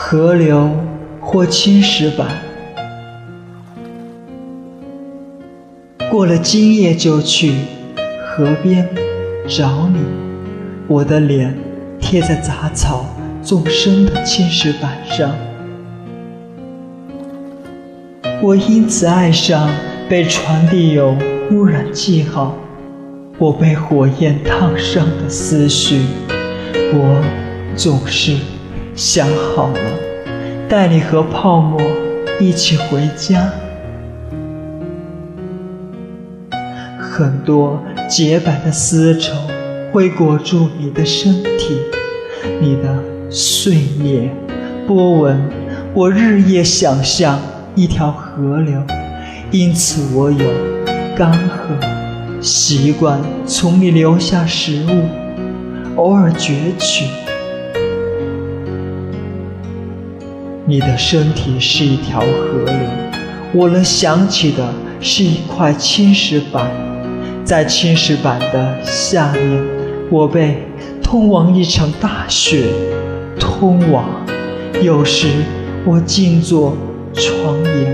河流或青石板，过了今夜就去河边找你。我的脸贴在杂草纵深的青石板上，我因此爱上被传递有污染记号，我被火焰烫伤的思绪。我总是想好了，带你和泡沫一起回家。很多洁白的丝绸会裹住你的身体，你的碎裂波纹，我日夜想象一条河流，因此我有干涸习惯从你留下食物，偶尔攫取。你的身体是一条河流，我能想起的是一块青石板，在青石板的下面，我被通往一场大雪通往，有时我静坐床沿。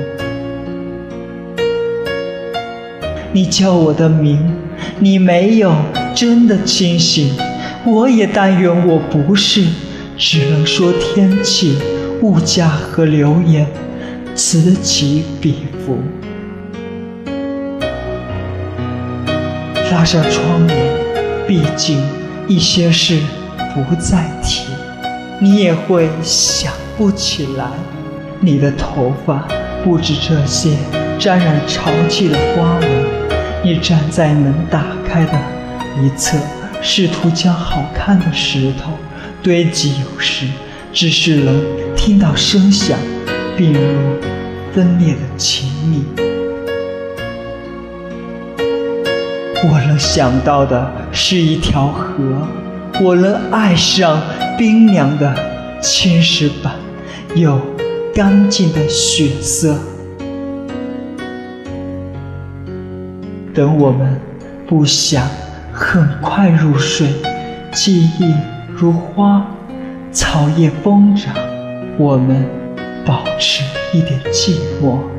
你叫我的名，你没有真的清醒，我也但愿我不是，只能说天气、物价和流言此起彼伏。拉上窗帘，毕竟一些事不再提，你也会想不起来。你的头发不止这些沾染潮气的花纹，你站在门打开的一侧，试图将好看的石头堆积，有时只是能听到声响，并入分裂的情密。我能想到的是一条河，我能爱上冰凉的青石板，有干净的血色。等我们不想很快入睡，记忆如花，草叶疯长，我们保持一点寂寞。